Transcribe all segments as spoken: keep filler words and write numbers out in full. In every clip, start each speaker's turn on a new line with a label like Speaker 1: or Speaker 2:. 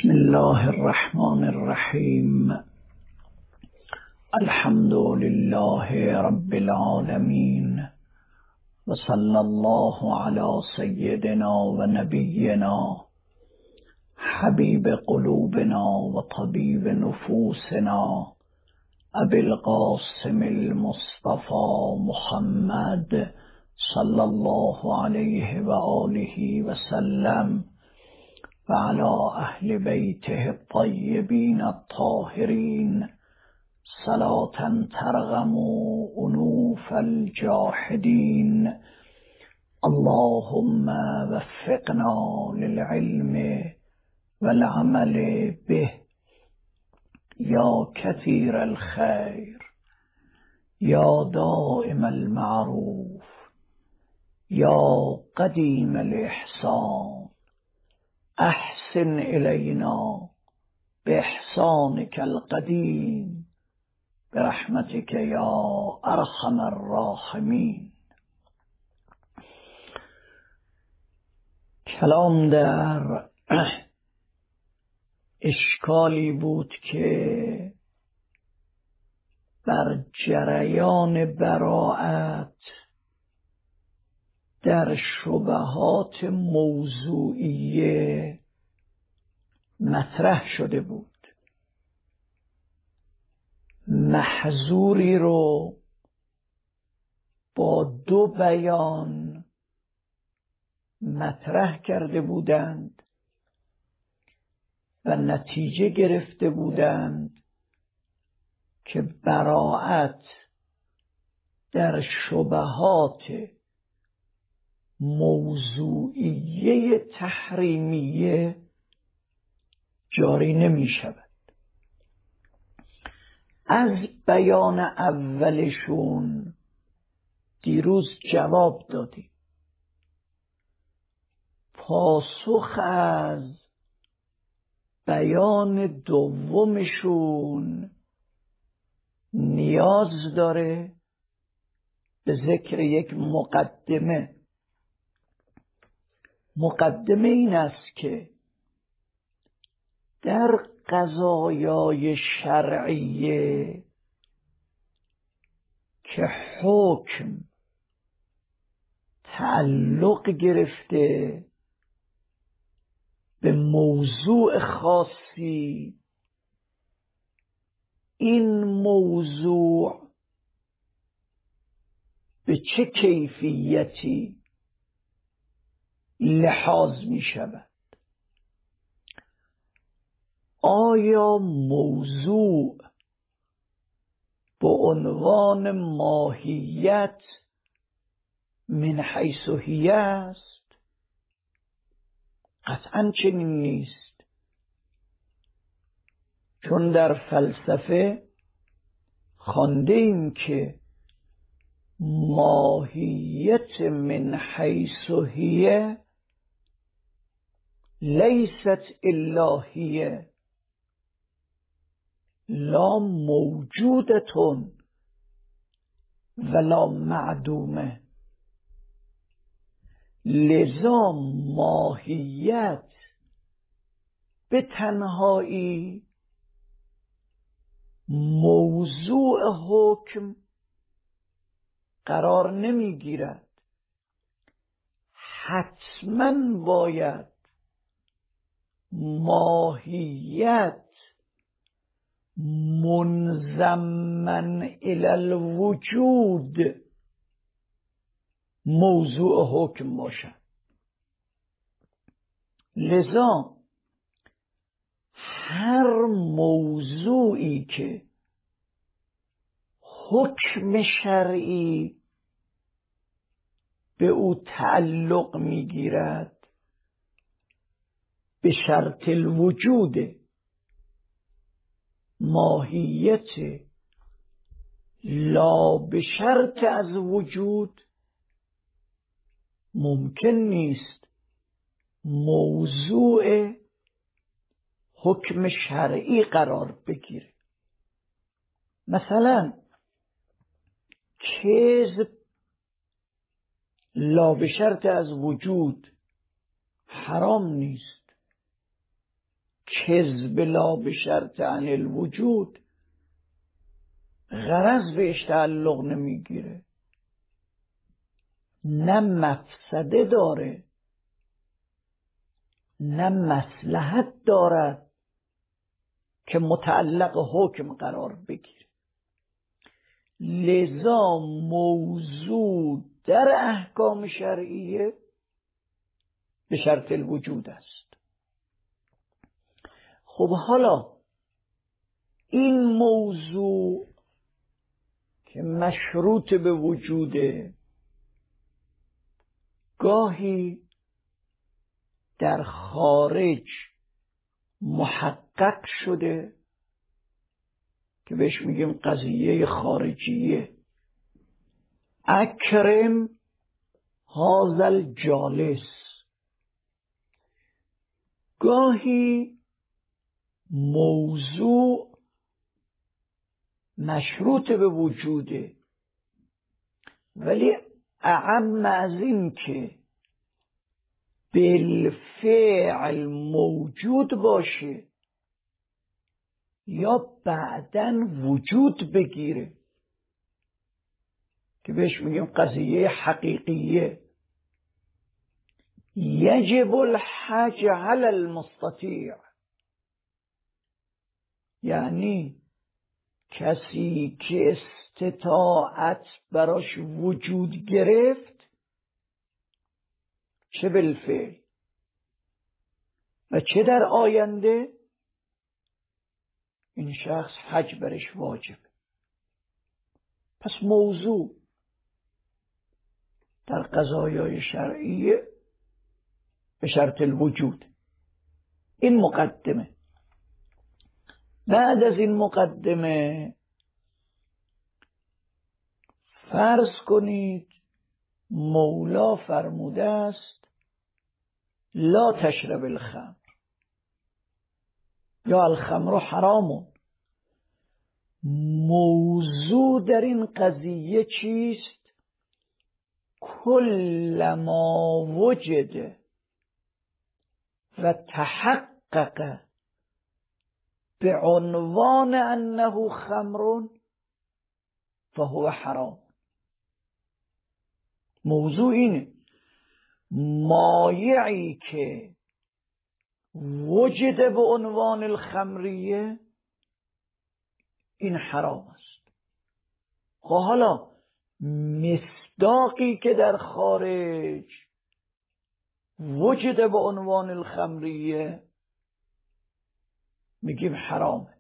Speaker 1: بسم الله الرحمن الرحیم. الحمد لله رب العالمین و صلی الله علی سیدنا و نبینا حبیب قلوبنا و طبیب نفوسنا ابی القاسم المصطفى محمد صلی الله علیه و آله و سلم و علی اهل بیته الطیبین الطاهرین صلاة ترغم انوف الجاحدین. اللهم وفقنا للعلم والعمل به یا کثیر الخیر یا دائم المعروف یا قدیم الاحسان احسن الینا باحسانک القدیم برحمتک یا ارحم الراحمین. کلام در اشکالی بود که بر جریان براءت در شبهات موضوعیه مطرح شده بود. محظوری رو با دو بیان مطرح کرده بودند و نتیجه گرفته بودند که براءت در شبهات موضوعیه تحریمیه جاری نمی شود. از بیان اولشون دیروز جواب دادیم. پاسخ از بیان دومشون نیاز داره به ذکر یک مقدمه. مقدمه این است که در قضایای شرعیه که حکم تعلق گرفته به موضوع خاصی، این موضوع به چه کیفیتی لحاظ می شود؟ آیا موضوع به عنوان ماهیت من حیث هی است؟ قطعاً چنین نیست، چون در فلسفه خوانده ایم که ماهیت من حیث هی لیست الا هی لا موجودتون ولا معدومه. لذا ماهیت به تنهایی موضوع حکم قرار نمیگیرد. حتما باید ماهیت منضمن الی الوجود موضوع حکم باشد. لذا هر موضوعی که حکم شرعی به او تعلق میگیرد به شرط الوجود، ماهیت لا به شرط از وجود ممکن نیست موضوع حکم شرعی قرار بگیره. مثلا کذب لا به شرط از وجود حرام نیست، کذب لا به شرط عن الوجود غرض بهش تعلق نمیگیره، نه مفسده داره نه مصلحت دارد که متعلق حکم قرار بگیره. لذا موضوع در احکام شرعیه به شرط الوجود است. خب حالا این موضوع که مشروط به وجوده گاهی در خارج محقق شده که بهش میگیم قضیه خارجیه. اکرم هذا الجالس. گاهی موضوع مشروط به وجوده ولی اعم از این که بالفعل موجود باشه یا بعداً وجود بگیره که بهش میگیم قضیه حقیقیه. یجب الحج علی المستطیع، یعنی کسی که استطاعت براش وجود گرفت چه بالفعل و چه در آینده این شخص حج برش واجب. پس موضوع در قضایای شرعیه به شرط الوجود. این مقدمه. بعد از این مقدمه فرض کنید مولا فرموده است لا تشرب الخمر یا الخمر حرام. موضوع در این قضیه چیست؟ کل ما وجد و تحقق به عنوان انه خمر فهو حرام. موضوع اینه مایعی که وجد به عنوان الخمریه این حرام است. خب حالا مصداقی که در خارج وجد به عنوان الخمریه میگیم حرامه،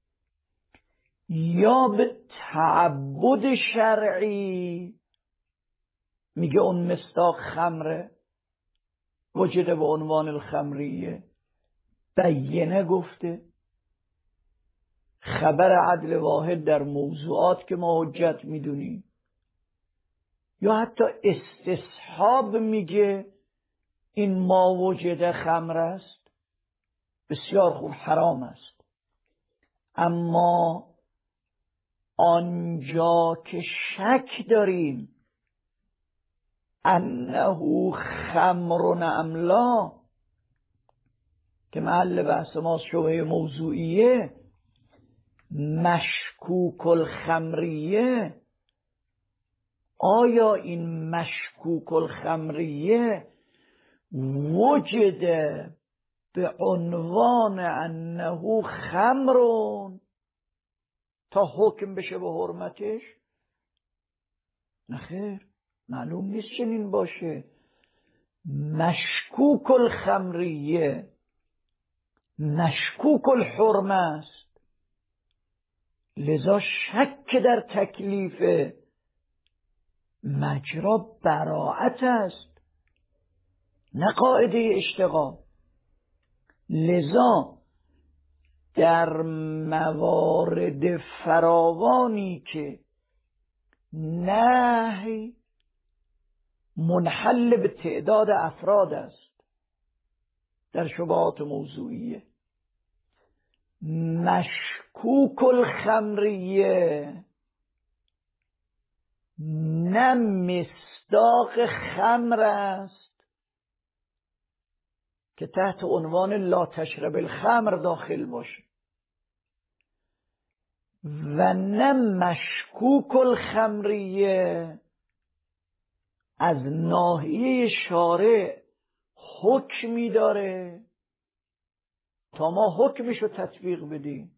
Speaker 1: یا به تعبد شرعی میگه اون مصداق خمره وجد به عنوان الخمریه، بینه گفته، خبر عدل واحد در موضوعات که ما حجت میدونیم، یا حتی استصحاب میگه این ما وجد خمر است، بسیار خوب حرام است. اما آنجا که شک داریم انه خمر ام لا که محل بحث ما شبهه موضوعیه، مشکوک الخمریه، آیا این مشکوک الخمریه وجد به عنوان انه خمرون تا حکم بشه به حرمتش؟ نخیر، معلوم نیست چنین باشه. مشکوک الخمریه مشکوک الحرمه است، لذا شک در تکلیف مجرا براعت است نه قاعده اشتغال. لذا در موارد فراوانی که نهی منحل به تعداد افراد است در شبهات موضوعیه، مشکوک الخمریه نه مصداق خمر است که تحت عنوان لا تشرب الخمر داخل باشه و نه مشکوک الخمریه از ناحیه شارع حکمی داره تا ما حکمشو تطبیق بدیم.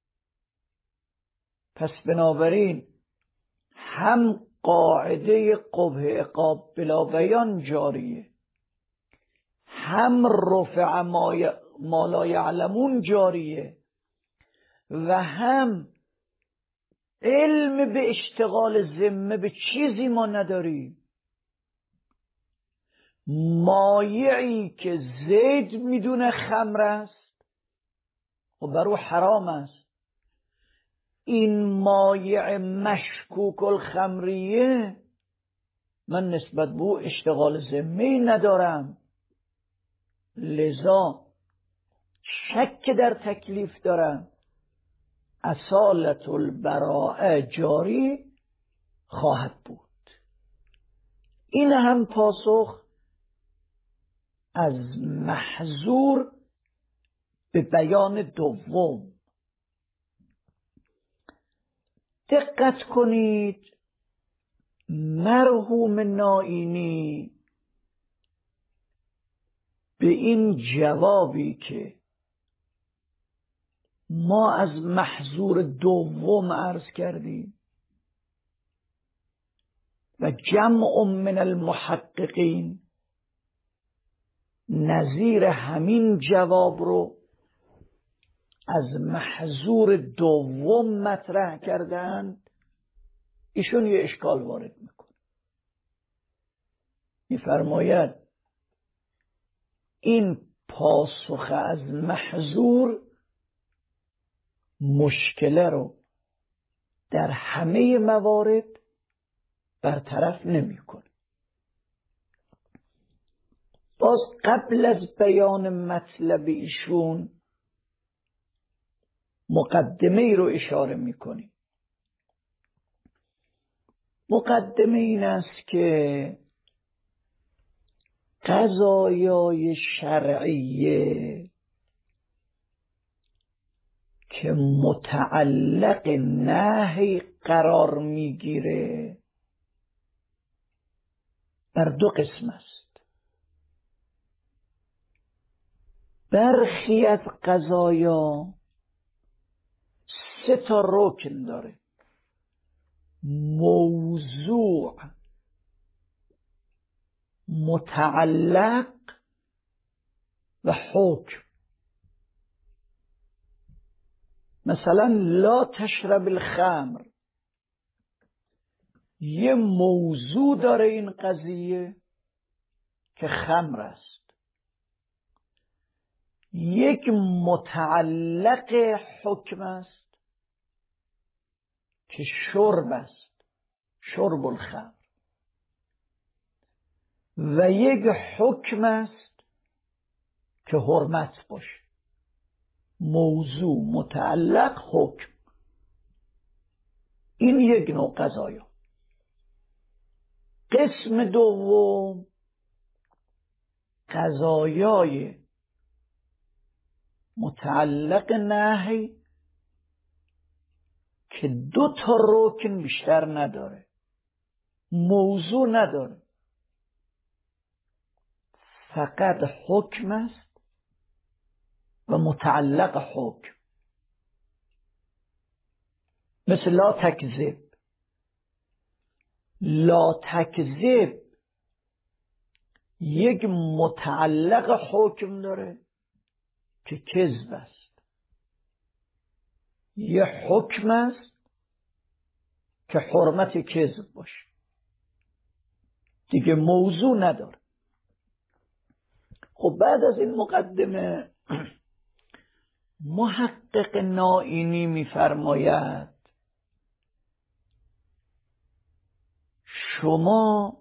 Speaker 1: پس بنابراین هم قاعده قبح عقاب بلا بیان جاریه، هم رفع ما لا یعلمون جاریه و هم علم به اشتغال ذمه به چیزی ما نداریم. مایعی که زید میدونه خمر است و برو حرام است، این مایع مشکوک الخمریه من نسبت به او اشتغال ذمه‌ای ندارم، لذا شک در تکلیف دارم، اصالت البراءه جاری خواهد بود. این هم پاسخ از محظور به بیان دوم. دقت کنید، مرحوم نائینی به این جوابی که ما از محظور دوم عرض کردیم و جمع من المحققین نظیر همین جواب رو از محظور دوم مطرح کردند، ایشون یه اشکال وارد میکنه. میفرماید این پاسخ از محظور مشکله رو در همه موارد برطرف نمیکنه. باز قبل از بیان مطلب ایشون مقدمه ای رو اشاره میکنیم. مقدمه این است که قضایای شرعیه که متعلق نهی قرار میگیره بر دو قسم است. برخی از قضایا سه تا رکن داره: موضوع، متعلق و حکم. مثلا لا تشرب الخمر یه موضوع داره این قضیه که خمر است، یک متعلق حکم است که شرب است، شرب الخمر، و یک حکم است که حرمت باشه. موضوع، متعلق، حکم، این یک نوع قضایا. قسم دوم قضایای متعلق نهی که دو تا رکن بیشتر نداره، موضوع نداره، فقط حکم است و متعلق حکم. مثل لا تکذب. لا تکذب یک متعلق حکم داره که کذب است، یه حکم است که حرمت کذب باشه، دیگه موضوع نداره. خب بعد از این مقدمه محقق نائینی میفرماید شما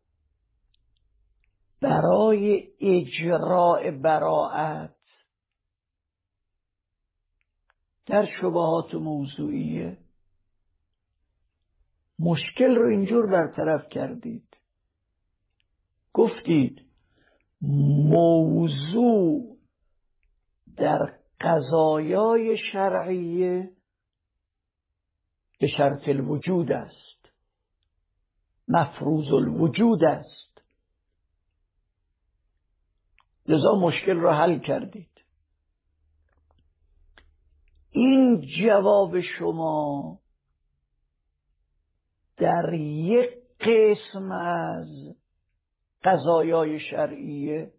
Speaker 1: برای اجراء براءت در شبهات موضوعیه مشکل رو اینجور برطرف کردید. گفتید موضوع در قضایای شرعیه به شرط الوجود است، مفروض الوجود است. لذا مشکل را حل کردید. این جواب شما در یک قسم از قضایای شرعیه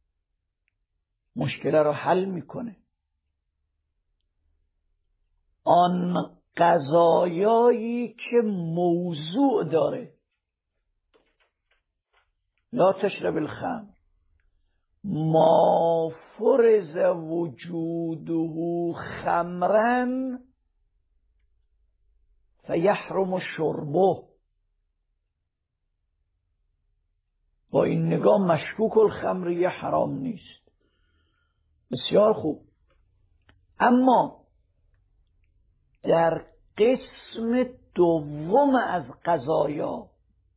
Speaker 1: مشکل را حل میکنه. آن قضایایی که موضوع داره، لا تشرب الخمر، ما فرض وجوده خمرا فیحرم شربه. با این نگاه مشکوک الخمریه حرام نیست. بسیار خوب. اما در قسم دوم از قضایا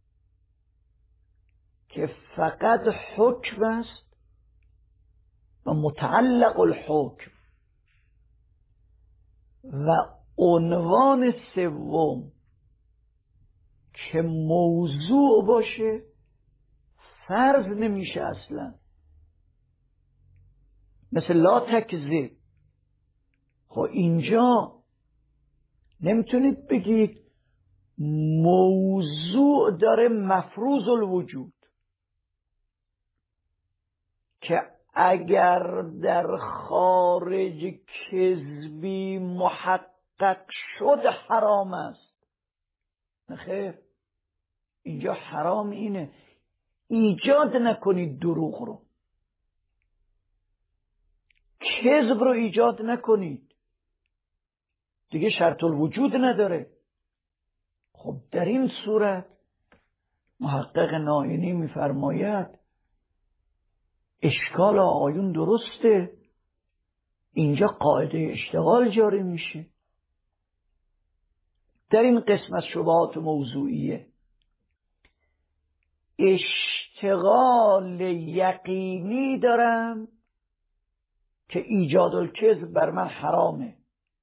Speaker 1: که فقط حکم است و متعلق الحکم و عنوان سوم که موضوع باشه فرض نمیشه اصلا، مثل لا تکذب. خب اینجا نمیتونید بگید موضوع داره مفروض الوجود که اگر در خارج کذبی محقق شد حرام است. نخیر، اینجا حرام اینه ایجاد نکنید دروغ رو، کذب رو ایجاد نکنید، دیگه شرط الوجود نداره. خب در این صورت محقق نائینی میفرماید اشکال آقایون درسته، اینجا قاعده اشتغال جاری میشه. در این قسم از شبهات موضوعیه اشتغال یقینی دارم که ایجاد الکذب بر من حرامه.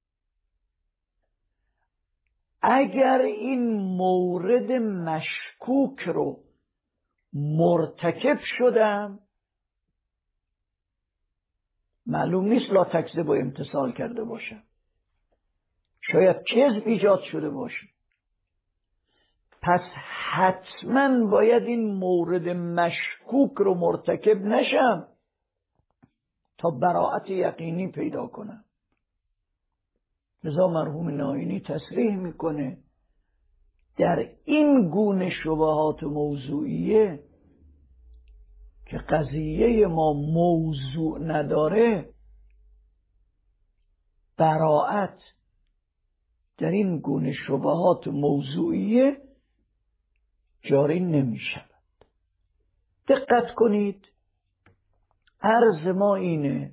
Speaker 1: اگر این مورد مشکوک رو مرتکب شدم، معلوم نیست لا تکذب و امتثال کرده باشم، شاید کذب ایجاد شده باشه، پس حتما باید این مورد مشکوک رو مرتکب نشم تا براءت یقینی پیدا کنم. لذا مرحوم نائینی تصریح میکنه در این گونه شبهات موضوعیه که قضیه ما موضوع نداره، براءت در این گونه شبهات موضوعیه جاری نمی شود. دقت کنید، عرض ما اینه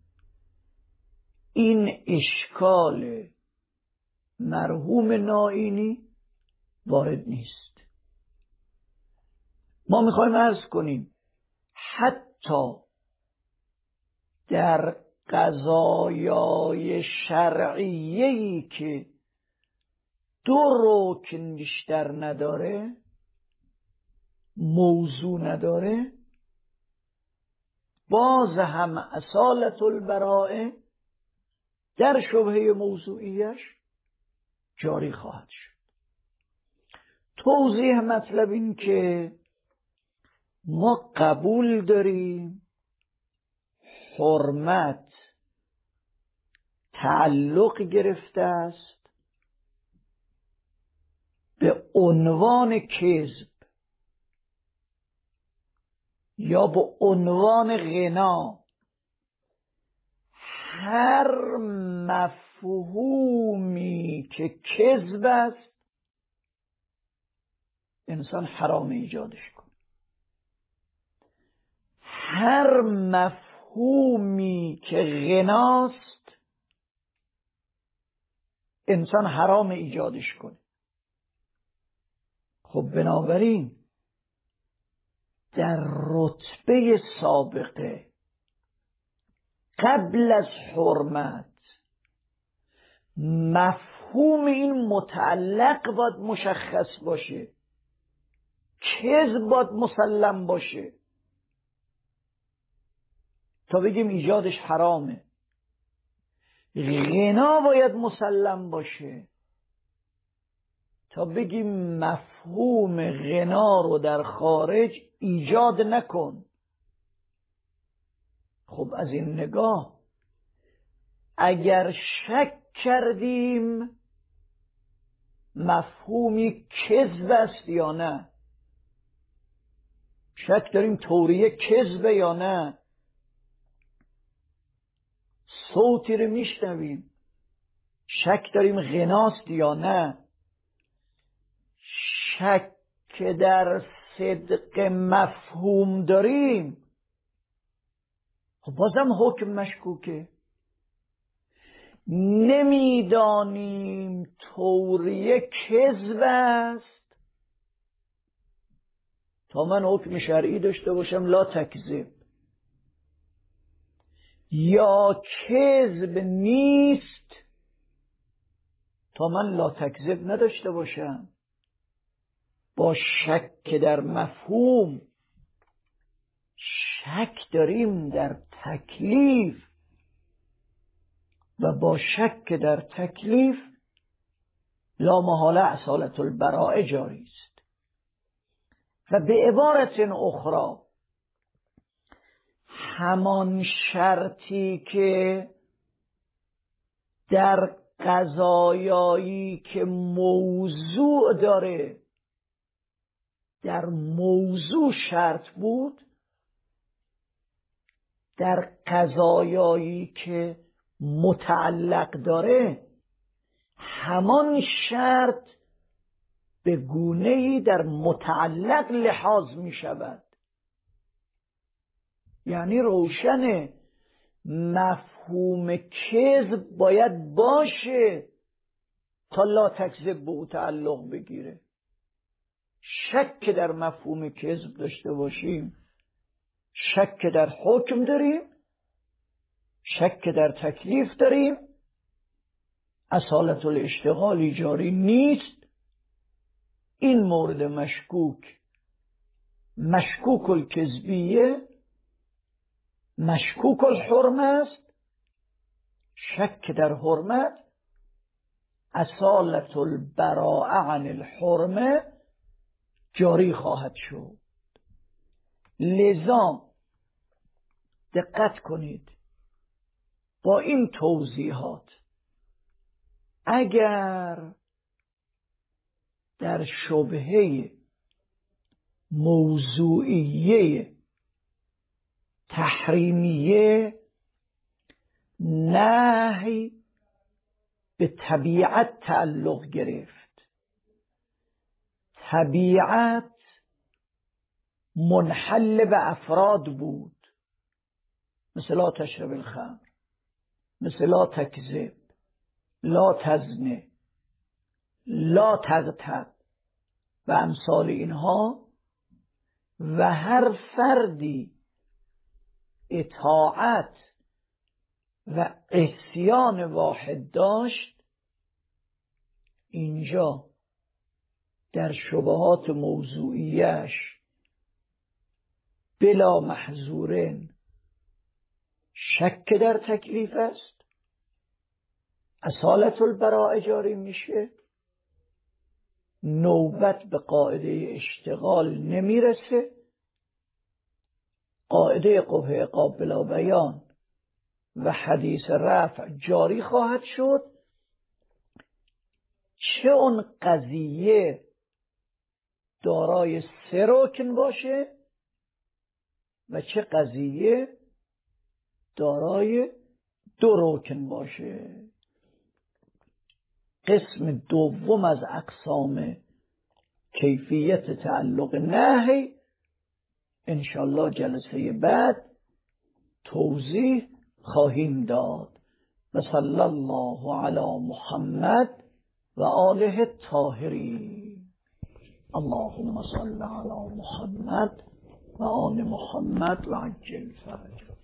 Speaker 1: این اشکال مرحوم نائینی وارد نیست. ما میخوایم عرض کنیم حتی در قضایای شرعیه‌ای که دو رکن بیشتر نداره، موضوع نداره، باز هم اصالت البراءه در شبهه موضوعیش جاری خواهد شد. توضیح مطلب این که ما قبول داریم حرمت تعلق گرفته است به عنوان کذب یا به عنوان غنا. هر مفهومی که کذب است انسان حرام ایجادش کنه، هر مفهومی که غناست انسان حرام ایجادش کنه. خب بنابراین در رتبه سابقه قبل از حرمت مفهوم این متعلق باید مشخص باشه، کذب باید مسلم باشه تا بگیم ایجادش حرامه. غنا باید مسلم باشه تا بگیم مفهوم غنا رو در خارج ایجاد نکن. خب از این نگاه اگر شک کردیم مفهومی کذب است یا نه، شک داریم توریه کذبه یا نه، صوتی رو میشنویم شک داریم غناست یا نه، شک در صدق مفهوم داریم، خب بازم حکم مشکوکه. نمیدانیم توریه کذب است تا من حکم شرعی داشته باشم لا تکذب، یا کذب نیست تا من لا تکذب نداشته باشم. با شک در مفهوم شک داریم در تکلیف و با شک در تکلیف لا محاله اصالت البراءه جاری است. و به عبارت اخرى همان شرطی که در قضایایی که موضوع داره در موضوع شرط بود، در قضایایی که متعلق داره همان شرط به گونه‌ای در متعلق لحاظ می شود. یعنی روشن مفهوم کذب باید باشه تا لا تکذب به او تعلق بگیره. شک در مفهوم کذب داشته باشیم، شک در حکم داریم، شک در تکلیف داریم، اصالت الاشتغالی جاری نیست. این مورد مشکوک مشکوک الکذبیه، مشکوک الحرمه است. شک در حرمت اصالت البراءه عن الحرمه جاری خواهد شد. لذا دقت کنید با این توضیحات اگر در شبهه موضوعیه تحریمیه نهی به طبیعت تعلق گرفت، طبیعت منحل به افراد بود، مثل لا تشرب الخمر، مثل لا تکذب، لا تزنه، لا تغتب و امثال اینها، و هر فردی اطاعت و عصیان واحد داشت، اینجا در شبهات موضوعیش بلا محظورن شک در تکلیف است، اصالت البراءه جاری میشه، نوبت به قاعده اشتغال نمیرسه، قاعده قبح عقاب بلا بیان و حدیث رفع جاری خواهد شد. چه اون قضیه دارای سه رکن باشه و چه قضیه دارای دو رکن باشه. قسم دوم از اقسام کیفیت تعلق نهی انشالله جلسه بعد توضیح خواهیم داد. و صلی الله علی محمد و آله الطاهرین. اللهم صل علی محمد و آل محمد و عجل فرج.